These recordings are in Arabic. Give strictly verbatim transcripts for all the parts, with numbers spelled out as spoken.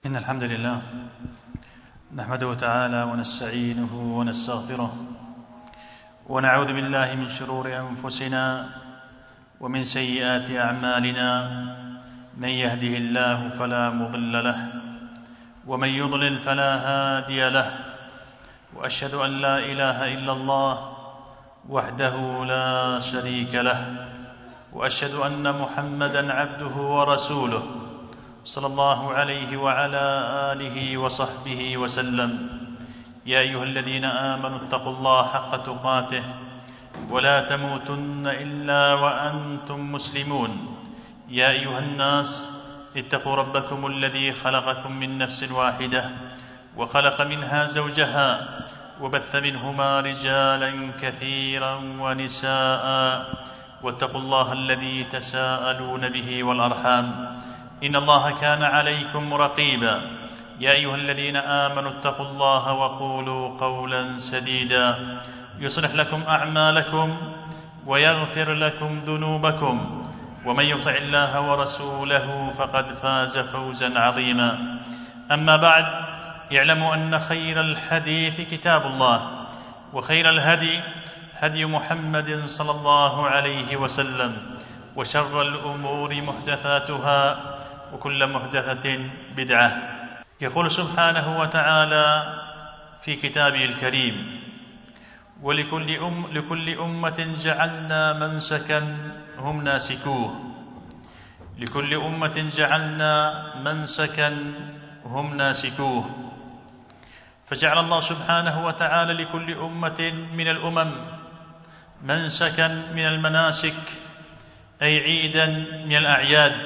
إن الحمد لله نحمده تعالى ونستعينه ونستغفره ونعوذ بالله من شرور أنفسنا ومن سيئات أعمالنا. من يهده الله فلا مضل له ومن يضلل فلا هادي له، وأشهد أن لا إله إلا الله وحده لا شريك له، وأشهد أن محمدًا عبده ورسوله صلى الله عليه وعلى آله وصحبه وسلم. يا أيها الذين آمنوا اتقوا الله حق تقاته ولا تموتن إلا وأنتم مسلمون. يا أيها الناس اتقوا ربكم الذي خلقكم من نفس واحدة وخلق منها زوجها وبث منهما رجالا كثيرا ونساء، واتقوا الله الذي تساءلون به والأرحام إن الله كان عليكم رقيبا. يا أيها الذين آمنوا اتقوا الله وقولوا قولا سديدا يصلح لكم أعمالكم ويغفر لكم ذنوبكم، ومن يطع الله ورسوله فقد فاز فوزا عظيما. أما بعد، اعلموا أن خير الحديث كتاب الله، وخير الهدي هدي محمد صلى الله عليه وسلم، وشر الأمور محدثاتها وكل محدثة بدعة. يقول سبحانه وتعالى في كتابه الكريم: ولكل أم لكل أمة جعلنا منسكا هم ناسكوه لكل أمة جعلنا منسكا هم ناسكوه فجعل الله سبحانه وتعالى لكل أمة من الأمم منسكا من المناسك، أي عيدا من الأعياد،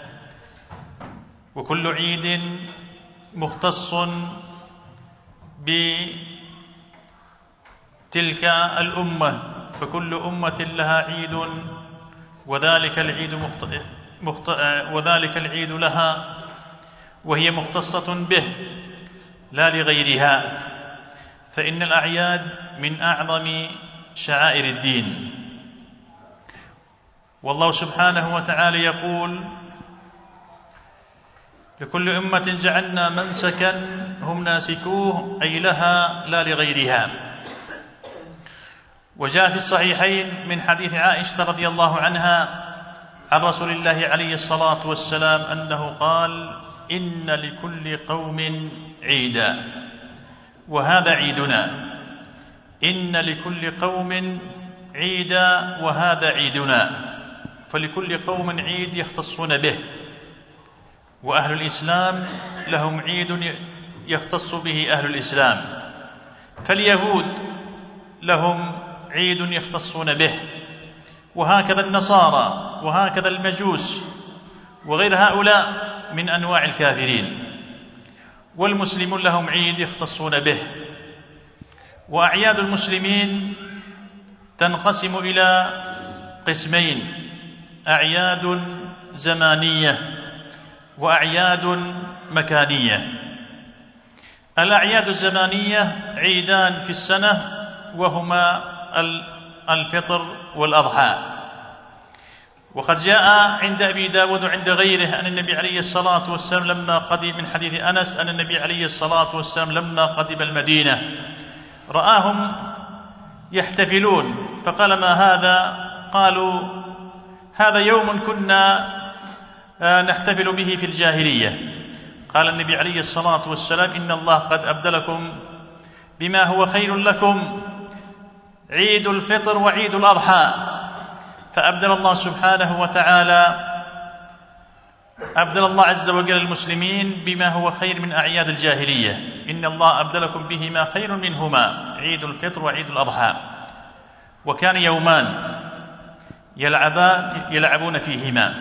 وكل عيد مختص بتلك الأمة، فكل أمة لها عيد، وذلك العيد مخت... مخت... وذلك العيد لها وهي مختصة به لا لغيرها، فإن الأعياد من أعظم شعائر الدين. والله سبحانه وتعالى يقول: لكل أمة جعلنا منسكا هم ناسكوه، أي لها لا لغيرها. وجاء في الصحيحين من حديث عائشة رضي الله عنها عن رسول الله عليه الصلاة والسلام أنه قال: إن لكل قوم عيدا وهذا عيدنا. إن لكل قوم عيدا وهذا عيدنا، فلكل قوم عيد يختصون به، وأهل الإسلام لهم عيد يختص به أهل الإسلام، فاليهود لهم عيد يختصون به، وهكذا النصارى، وهكذا المجوس، وغير هؤلاء من أنواع الكافرين. والمسلمون لهم عيد يختصون به. وأعياد المسلمين تنقسم إلى قسمين: أعياد زمانية وأعياد مكانية. الأعياد الزمانية عيدان في السنة، وهما الفطر والأضحى. وقد جاء عند أبي داود وعند غيره أن النبي عليه الصلاة والسلام لما قدم، من حديث أنس أن النبي عليه الصلاة والسلام لما قدم المدينة رآهم يحتفلون، فقال: ما هذا؟ قالوا: هذا يوم كنا نحتفل به في الجاهلية. قال النبي عليه الصلاة والسلام: إن الله قد أبدلكم بما هو خير لكم، عيد الفطر وعيد الأضحى. فأبدل الله سبحانه وتعالى أبدل الله عز وجل المسلمين بما هو خير من أعياد الجاهلية. إن الله أبدلكم بهما خير منهما، عيد الفطر وعيد الأضحى. وكان يومان يلعبان يلعبون فيهما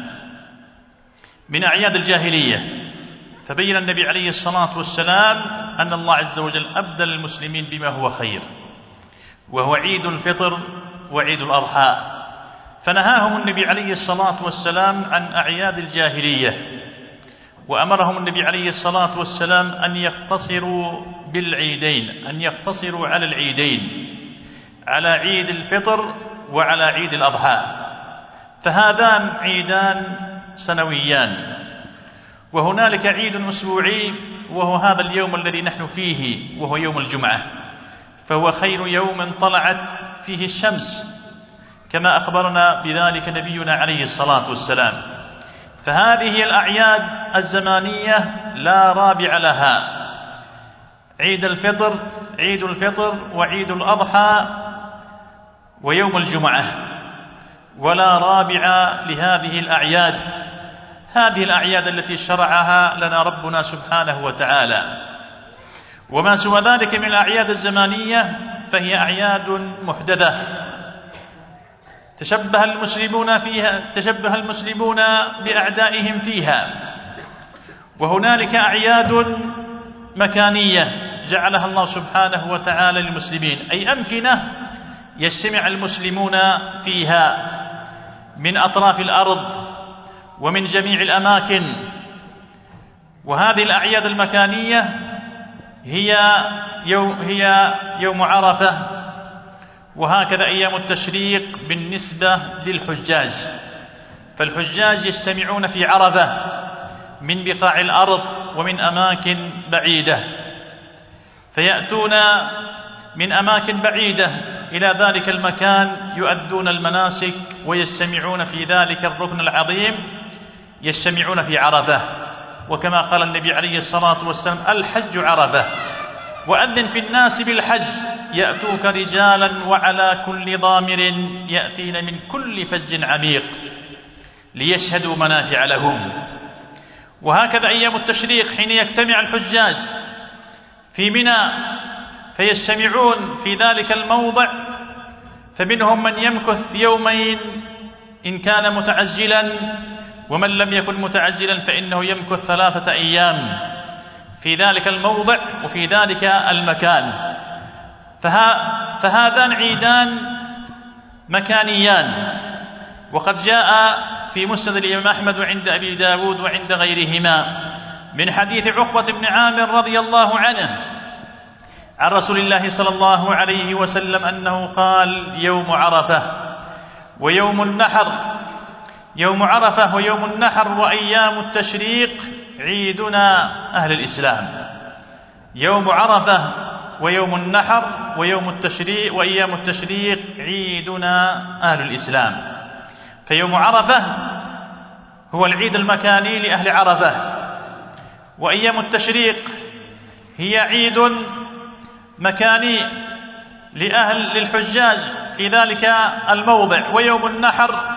من أعياد الجاهلية، فبين النبي عليه الصلاة والسلام أن الله عز وجل أبدل المسلمين بما هو خير، وهو عيد الفطر وعيد الأضحى. فنهاهم النبي عليه الصلاة والسلام عن أعياد الجاهلية، وأمرهم النبي عليه الصلاة والسلام أن يقتصروا بالعيدين، أن يقتصروا على العيدين، على عيد الفطر وعلى عيد الأضحى. فهذان عيدان سنويان، وهنالك عيد أسبوعي وهو هذا اليوم الذي نحن فيه، وهو يوم الجمعة، فهو خير يوم طلعت فيه الشمس كما أخبرنا بذلك نبينا عليه الصلاة والسلام. فهذه الأعياد الزمانية لا رابع لها، عيد الفطر عيد الفطر وعيد الأضحى ويوم الجمعة، ولا رابع لهذه الأعياد. هذه الأعياد التي شرعها لنا ربنا سبحانه وتعالى، وما سوى ذلك من الأعياد الزمانية فهي أعياد محدثة تشبه المسلمون فيها تشبه المسلمون بأعدائهم فيها. وهنالك أعياد مكانية جعلها الله سبحانه وتعالى للمسلمين، أي أمكنة يجتمع المسلمون فيها من أطراف الأرض ومن جميع الأماكن. وهذه الأعياد المكانية هي يوم, هي يوم عرفة، وهكذا أيام التشريق بالنسبة للحجاج. فالحجاج يجتمعون في عرفة من بقاع الأرض ومن أماكن بعيدة، فيأتون من أماكن بعيدة إلى ذلك المكان يؤدون المناسك ويجتمعون في ذلك الركن العظيم، يجتمعون في عرفة. وكما قال النبي عليه الصلاة والسلام: الحج عرفة، وأذن في الناس بالحج يأتوك رجالا وعلى كل ضامر يأتين من كل فج عميق ليشهدوا منافع لهم. وهكذا أيام التشريق حين يجتمع الحجاج في منى فيجتمعون في ذلك الموضع، فمنهم من يمكث يومين إن كان متعجلا، ومن لم يكن متعجلا فإنه يمكث ثلاثة أيام في ذلك الموضع وفي ذلك المكان. فهذان عيدان مكانيان. وقد جاء في مسند الإمام أحمد وعند أبي داود وعند غيرهما من حديث عقبة بن عامر رضي الله عنه عن رسول الله صلى الله عليه وسلم أنه قال: يوم عرفة ويوم النحر يوم عرفة ويوم النحر وأيام التشريق عيدنا أهل الإسلام. يوم عرفة ويوم النحر ويوم التشريق وأيام التشريق عيدنا أهل الإسلام. فيوم عرفة هو العيد المكاني لأهل عرفة، وأيام التشريق هي عيد مكاني لأهل للحجاج في ذلك الموضع، ويوم النحر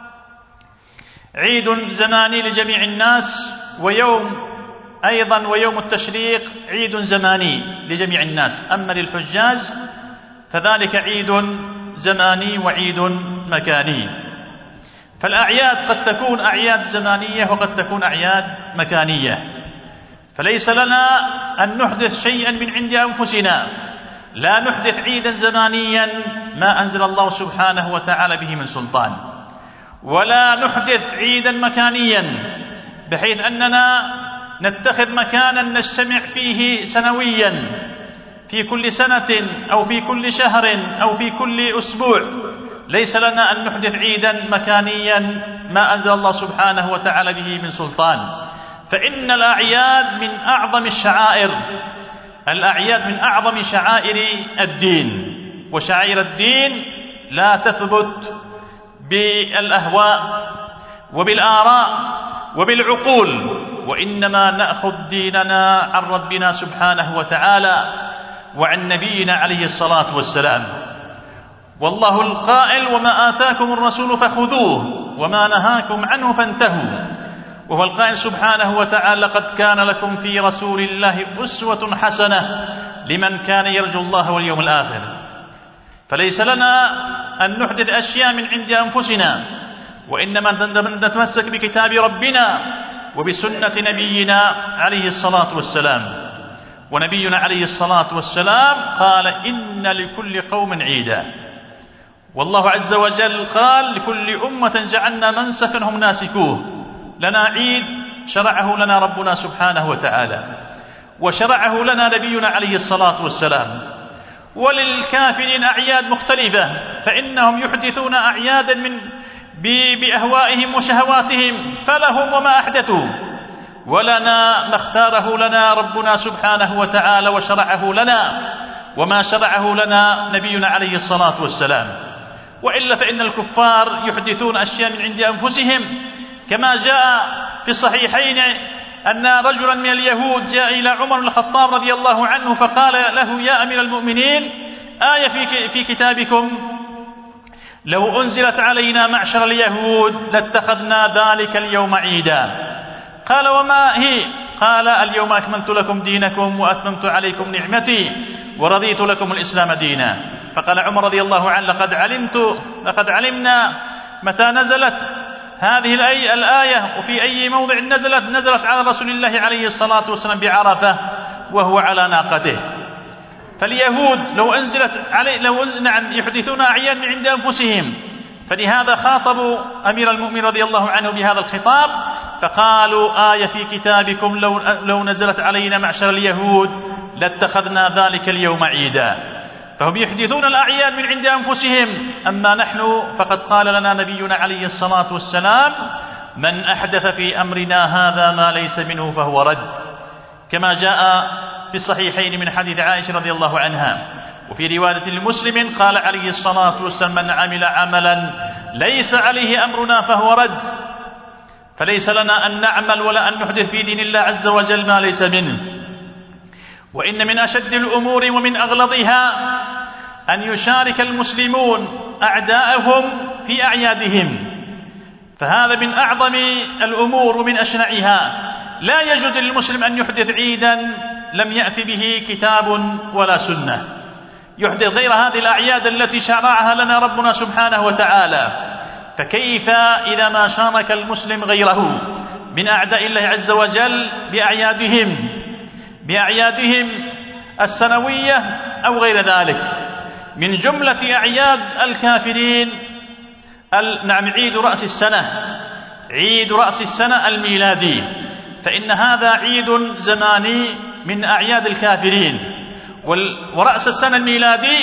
عيد زماني لجميع الناس، ويوم أيضا ويوم التشريق عيد زماني لجميع الناس. أما للحجاج فذلك عيد زماني وعيد مكاني. فالأعياد قد تكون أعياد زمانية وقد تكون أعياد مكانية، فليس لنا أن نحدث شيئا من عند أنفسنا، لا نحدث عيدا زمانيا ما أنزل الله سبحانه وتعالى به من سلطان، ولا نحدث عيدا مكانيا بحيث أننا نتخذ مكانا نجتمع فيه سنويا في كل سنة أو في كل شهر أو في كل أسبوع. ليس لنا أن نحدث عيدا مكانيا ما أنزل الله سبحانه وتعالى به من سلطان، فإن الأعياد من أعظم الشعائر الأعياد من أعظم شعائر الدين، وشعائر الدين لا تثبت بالأهواء وبالآراء وبالعقول، وإنما نأخذ ديننا عن ربنا سبحانه وتعالى وعن نبينا عليه الصلاة والسلام. والله القائل: وما آتاكم الرسول فخذوه وما نهاكم عنه فانتهوا. وهو القائل سبحانه وتعالى: قد كان لكم في رسول الله أسوة حسنة لمن كان يرجو الله واليوم الآخر. فليس لنا أن نحدث أشياء من عند أنفسنا، وإنما نتمسك بكتاب ربنا وبسنة نبينا عليه الصلاة والسلام. ونبينا عليه الصلاة والسلام قال: إن لكل قوم عيدا. والله عز وجل قال: لكل أمة جعلنا منسكا هم ناسكوه. لنا عيد شرعه لنا ربنا سبحانه وتعالى، وشرعه لنا نبينا عليه الصلاة والسلام. وللكافرين أعياد مختلفة، فإنهم يحدثون أعيادا من بأهوائهم وشهواتهم، فلهم وما أحدثوا. ولنا ما اختاره لنا ربنا سبحانه وتعالى وشرعه لنا، وما شرعه لنا نبينا عليه الصلاة والسلام. وإلا فإن الكفار يحدثون أشياء من عند أنفسهم، كما جاء في الصحيحين أن رجلا من اليهود جاء إلى عمر بن الخطاب رضي الله عنه فقال له: يا أمير المؤمنين، آية في كتابكم لو أنزلت علينا معشر اليهود لاتخذنا ذلك اليوم عيدا. قال: وما هي؟ قال: اليوم أكملت لكم دينكم وأتممت عليكم نعمتي ورضيت لكم الإسلام دينا. فقال عمر رضي الله عنه: لقد علمت لقد علمنا متى نزلت هذه الآية وفي أي موضع نزلت. نزلت على رسول الله عليه الصلاة والسلام بعرفة وهو على ناقته. فاليهود لو أنزلت علي لو أنزل نعم يحدثون أعياد من عند أنفسهم، فلهذا خاطبوا أمير المؤمنين رضي الله عنه بهذا الخطاب، فقالوا: آية في كتابكم لو, لو نزلت علينا معشر اليهود لاتخذنا ذلك اليوم عيدا. فهم يحدثون الأعياد من عند أنفسهم، أما نحن فقد قال لنا نبينا عليه الصلاة والسلام: من أحدث في أمرنا هذا ما ليس منه فهو رد، كما جاء في الصحيحين من حديث عائشة رضي الله عنها. وفي رواية المسلم قال عليه الصلاة والسلام: من عمل عملا ليس عليه أمرنا فهو رد. فليس لنا أن نعمل ولا أن نحدث في دين الله عز وجل ما ليس منه. وإن من أشد الأمور ومن أغلظها أن يشارك المسلمون أعداءهم في أعيادهم، فهذا من أعظم الأمور ومن أشنعها. لا يجوز للمسلم أن يحدث عيدا لم يأتي به كتاب ولا سنة، يحدث غير هذه الأعياد التي شرعها لنا ربنا سبحانه وتعالى. فكيف إذا ما شارك المسلم غيره من أعداء الله عز وجل بأعيادهم بأعيادهم السنوية أو غير ذلك؟ من جملة أعياد الكافرين نعم عيد رأس السنة عيد رأس السنة الميلادي، فإن هذا عيد زماني من أعياد الكافرين. ورأس السنة الميلادي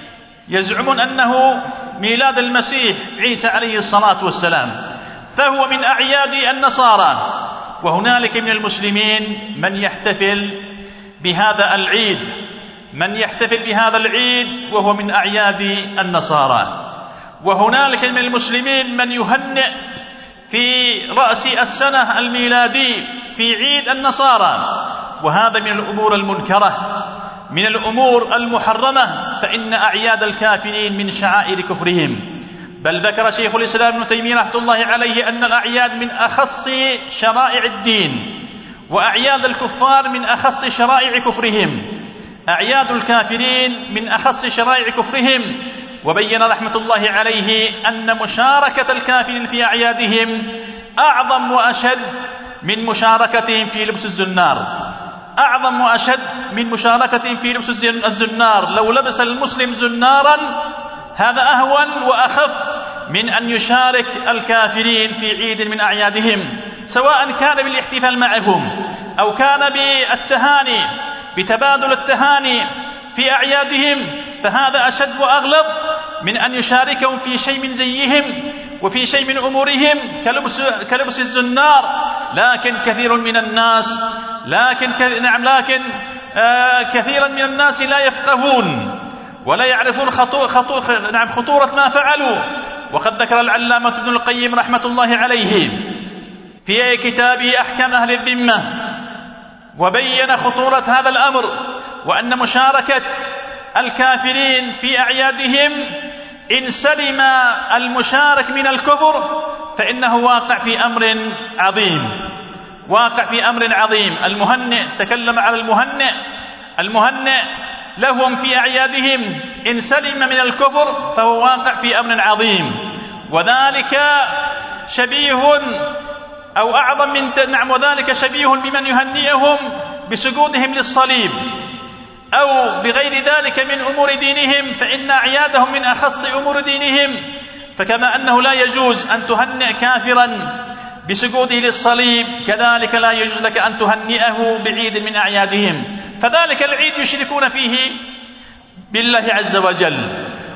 يزعمون أنه ميلاد المسيح عيسى عليه الصلاة والسلام، فهو من أعياد النصارى. وهنالك من المسلمين من يحتفل بهذا العيد من يحتفل بهذا العيد وهو من أعياد النصارى. وهنالك من المسلمين من يهنئ في رأس السنة الميلادي في عيد النصارى، وهذا من الأمور المنكرة، من الأمور المحرمة، فإن أعياد الكافرين من شعائر كفرهم. بل ذكر شيخ الإسلام ابن تيمية رحمة الله عليه أن الأعياد من أخص شرائع الدين، وأعياد الكفار من أخص شرائع كفرهم. أعياد الكافرين من أخص شرائع كفرهم. وبين رحمة الله عليه أن مشاركة الكافرين في أعيادهم أعظم وأشد من مشاركتهم في لبس الزنار أعظم وأشد من مشاركتهم في لبس الزنار. لو لبس المسلم زنارا هذا أهون وأخف من أن يشارك الكافرين في عيد من أعيادهم، سواء كان بالاحتفال معهم أو كان بالتهاني بتبادل التهاني في أعيادهم، فهذا أشد وأغلظ من أن يشاركهم في شيء من زيهم وفي شيء من أمورهم كلبس, كلبس الزنار. لكن كثير من الناس لكن نعم لكن آه كثيرا من الناس لا يفقهون ولا يعرفون خطو خطو نعم خطورة ما فعلوا. وقد ذكر العلامة ابن القيم رحمة الله عليه في كتابه أحكام أهل الذمة وبين خطورة هذا الأمر، وأن مشاركة الكافرين في أعيادهم إن سلم المشارك من الكفر فإنه واقع في أمر عظيم واقع في أمر عظيم. المهنئ تكلم على المهنئ المهنئ لهم في أعيادهم إن سلم من الكفر فهو واقع في أمر عظيم، وذلك شبيه أو أعظم من نعم وذلك شبيه بمن يهنئهم بسجودهم للصليب أو بغير ذلك من أمور دينهم، فإن أعيادهم من أخص أمور دينهم. فكما أنه لا يجوز أن تهنئ كافرا بسجوده للصليب، كذلك لا يجوز لك أن تهنئه بعيد من أعيادهم، فذلك العيد يشركون فيه بالله عز وجل،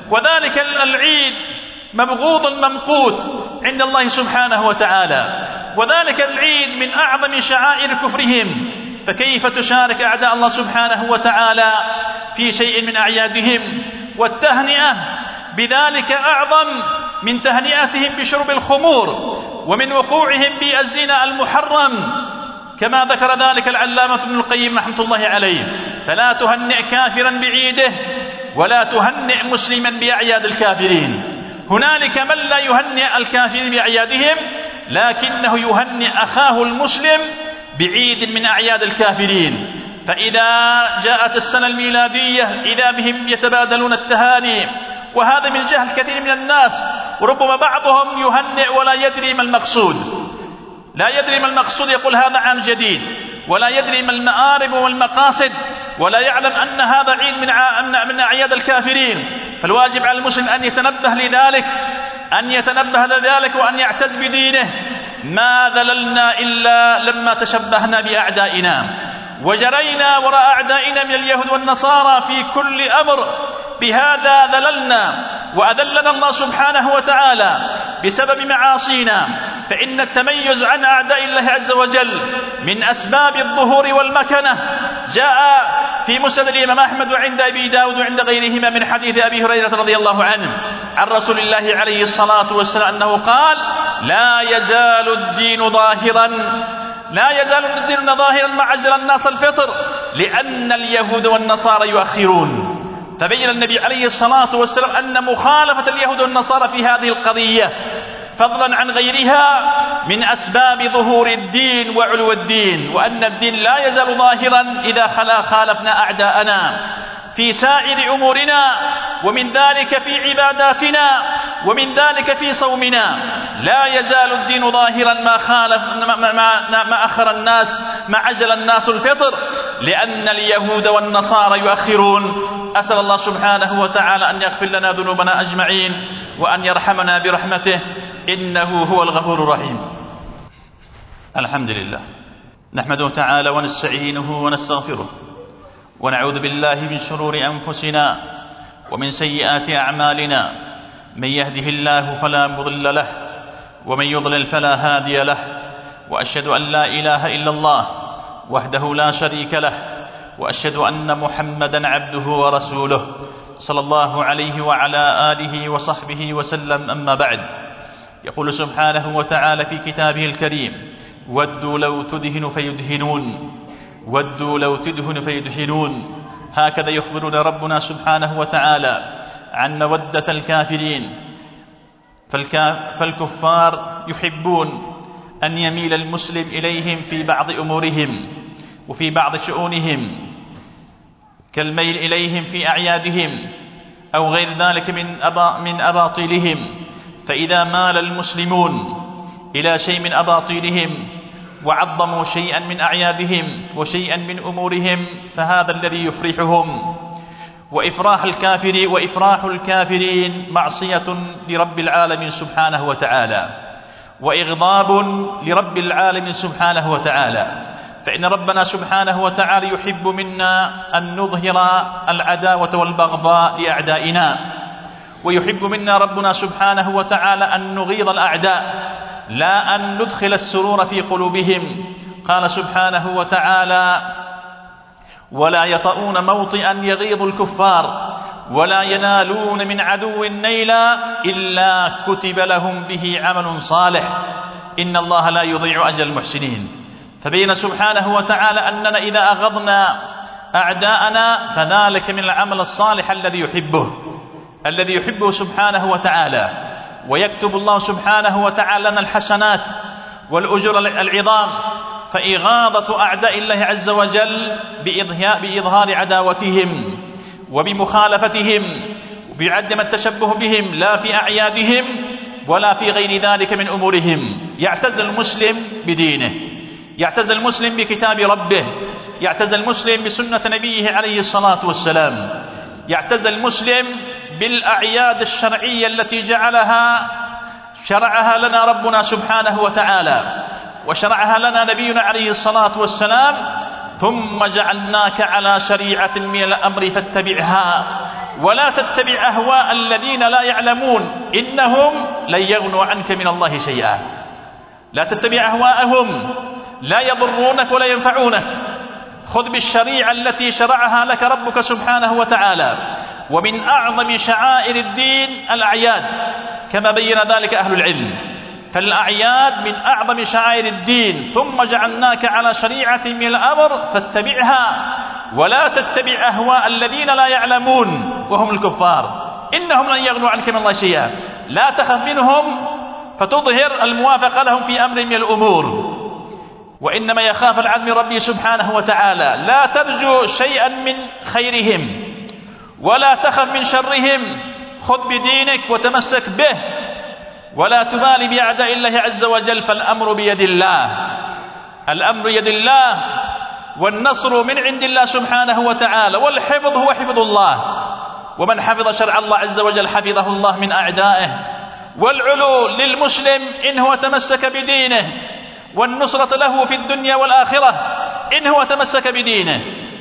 وذلك العيد مبغوض ممقوت عند الله سبحانه وتعالى. وذلك العيد من أعظم شعائر كفرهم، فكيف تشارك أعداء الله سبحانه وتعالى في شيء من أعيادهم؟ والتهنئة بذلك أعظم من تهنئتهم بشرب الخمور ومن وقوعهم بالزنا المحرم، كما ذكر ذلك العلامة ابن القيم رحمة الله عليه. فلا تهنئ كافرا بعيده ولا تهنئ مسلما بأعياد الكافرين. هنالك من لا يهنئ الكافرين بأعيادهم، لكنه يهنئ أخاه المسلم بعيد من أعياد الكافرين. فإذا جاءت السنة الميلادية إذا بهم يتبادلون التهاني، وهذا من جهل كثير من الناس، وربما بعضهم يهنئ ولا يدري ما المقصود، لا يدري ما المقصود، يقول هذا عام جديد، ولا يدري ما المآرب والمقاصد، ولا يعلم أن هذا عيد من من أعياد الكافرين. فالواجب على المسلم أن يتنبه لذلك، أن يتنبه لذلك وأن يعتز بدينه. ما ذللنا إلا لما تشبهنا بأعدائنا، وجرينا وراء أعدائنا من اليهود والنصارى في كل أمر، بهذا ذللنا وأذلنا الله سبحانه وتعالى بسبب معاصينا. فإن التميز عن أعداء الله عز وجل من أسباب الظهور والمكنة. جاء في مسند الإمام أحمد وعند أبي داود وعند غيرهما من حديث أبي هريرة رضي الله عنه عن رسول الله عليه الصلاة والسلام أنه قال: لا يزال الدين ظاهرا لا يزال الدين ظاهرا ما عجل الناس الفطر لأن اليهود والنصارى يؤخرون. فبين النبي عليه الصلاة والسلام أن مخالفة اليهود والنصارى في هذه القضية فضلا عن غيرها من أسباب ظهور الدين وعلو الدين، وأن الدين لا يزال ظاهرا إذا خالفنا أعداءنا في سائر أمورنا، ومن ذلك في عباداتنا، ومن ذلك في صومنا. لا يزال الدين ظاهرا ما خالف ما, ما, ما أخر الناس ما عجل الناس الفطر لأن اليهود والنصارى يؤخرون. أسأل الله سبحانه وتعالى أن يغفر لنا ذنوبنا أجمعين وأن يرحمنا برحمته إنه هو الغفور الرحيم. الحمد لله، نحمده تعالى ونستعينه ونستغفره، ونعوذ بالله من شرور أنفسنا ومن سيئات أعمالنا. من يهده الله فلا مضل له، ومن يضلل فلا هادي له، وأشهد أن لا إله إلا الله وحده لا شريك له، وأشهد أن محمدا عبده ورسوله صلى الله عليه وعلى آله وصحبه وسلم. أما بعد، يقول سبحانه وتعالى في كتابه الكريم: ودوا لو تدهن فيدهنون ودوا لو تدهن فيدهنون. هكذا يخبرنا ربنا سبحانه وتعالى عن مودة الكافرين. فالكفار يحبون أن يميل المسلم إليهم في بعض أمورهم وفي بعض شؤونهم، كالميل إليهم في أعيادهم أو غير ذلك من أبا من أباطيلهم. فإذا مال المسلمون إلى شيء من أباطيلهم وعظموا شيئا من أعيادهم وشيئا من أمورهم فهذا الذي يفرحهم. وإفراح الكافر وإفراح الكافرين معصية لرب العالمين سبحانه وتعالى، وإغضاب لرب العالمين سبحانه وتعالى. فإن ربنا سبحانه وتعالى يحب منا أن نظهر العداوة والبغضاء لأعدائنا، ويحب منا ربنا سبحانه وتعالى أن نغيظ الأعداء لا أن ندخل السرور في قلوبهم. قال سبحانه وتعالى: ولا يطؤون موطئا يغيظ الكفار ولا ينالون من عدو نيلا إلا كتب لهم به عمل صالح إن الله لا يضيع أجر المحسنين. فبين سبحانه وتعالى أننا إذا أغضنا أعداءنا فذلك من العمل الصالح الذي يحبه الذي يحبه سبحانه وتعالى، ويكتب الله سبحانه وتعالى لنا الحسنات والأجر العظام. فإغاظة أعداء الله عز وجل بإظهار عداوتهم وبمخالفتهم وبعدم التشبه بهم لا في أعيادهم ولا في غير ذلك من أمورهم. يعتز المسلم بدينه، يعتز المسلم بكتاب ربه، يعتز المسلم بسنة نبيه عليه الصلاة والسلام، يعتز المسلم بالأعياد الشرعية التي جعلها شرعها لنا ربنا سبحانه وتعالى وشرعها لنا نبينا عليه الصلاة والسلام. ثم جعلناك على شريعة من الأمر فاتبعها ولا تتبع أهواء الذين لا يعلمون إنهم لن يغنوا عنك من الله شيئا. لا تتبع أهواءهم، لا يضرونك ولا ينفعونك. خذ بالشريعة التي شرعها لك ربك سبحانه وتعالى. ومن أعظم شعائر الدين الأعياد كما بين ذلك أهل العلم، فالأعياد من أعظم شعائر الدين، ثم جعلناك على شريعة من الأمر فاتبعها ولا تتبع أهواء الذين لا يعلمون وهم الكفار، إنهم لن يغنوا عنك من الله شيئا. لا تخف منهم فتظهر الموافقة لهم في أمر من الأمور، وإنما يخاف العبد من ربه سبحانه وتعالى. لا ترجو شيئا من خيرهم ولا تخف من شرهم، خذ بدينك وتمسك به ولا تبالي بأعداء الله عز وجل، فالأمر بيد الله، الأمر بيد الله، والنصر من عند الله سبحانه وتعالى، والحفظ هو حفظ الله، ومن حفظ شرع الله عز وجل حفظه الله من أعدائه. والعلو للمسلم إن هو تمسك بدينه، والنصرة له في الدنيا والآخرة إن هو تمسك بدينه.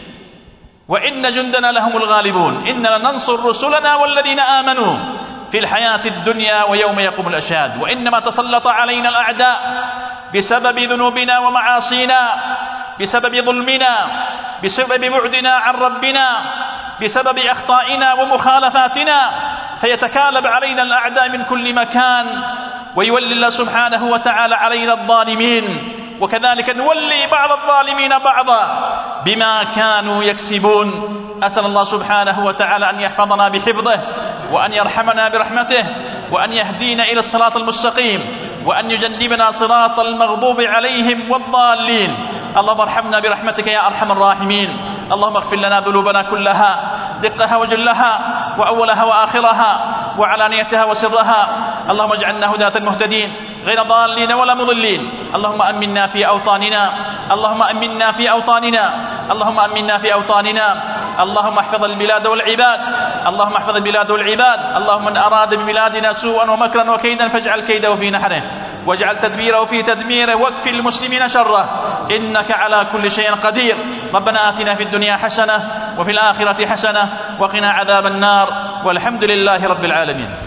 وإن جندنا لهم الغالبون، إننا ننصر رسلنا والذين آمنوا في الحياة الدنيا ويوم يقوم الأشهاد. وإنما تسلط علينا الأعداء بسبب ذنوبنا ومعاصينا، بسبب ظلمنا، بسبب بعدنا عن ربنا، بسبب أخطائنا ومخالفاتنا، فيتكالب علينا الأعداء من كل مكان، ويولي الله سبحانه وتعالى علينا الظالمين، وكذلك نولي بعض الظالمين بعضا بما كانوا يكسبون. أسأل الله سبحانه وتعالى أن يحفظنا بحفظه، وأن يرحمنا برحمته، وأن يهدينا إلى الصراط المستقيم، وأن يجنبنا صراط المغضوب عليهم والضالين. اللهم ارحمنا برحمتك يا أرحم الراحمين. اللهم اغفر لنا ذنوبنا كلها، دقها وجلها، وأولها وآخرها، وعلانيتها وسرها. اللهم اجعلنا هداة مهتدين غير ضالين ولا مضلين. اللهم أمنا في أوطاننا، اللهم أمنا في أوطاننا، اللهم أمنا في أوطاننا. اللهم احفظ البلاد والعباد، اللهم احفظ البلاد والعباد. اللهم من أراد ببلادنا سوءا ومكرا وكيدا فاجعل كيده في نحره، واجعل تدبيره في تدميره، واكفِ المسلمين شره، إنك على كل شيء قدير. ربنا آتنا في الدنيا حسنة وفي الآخرة حسنة وقنا عذاب النار، والحمد لله رب العالمين.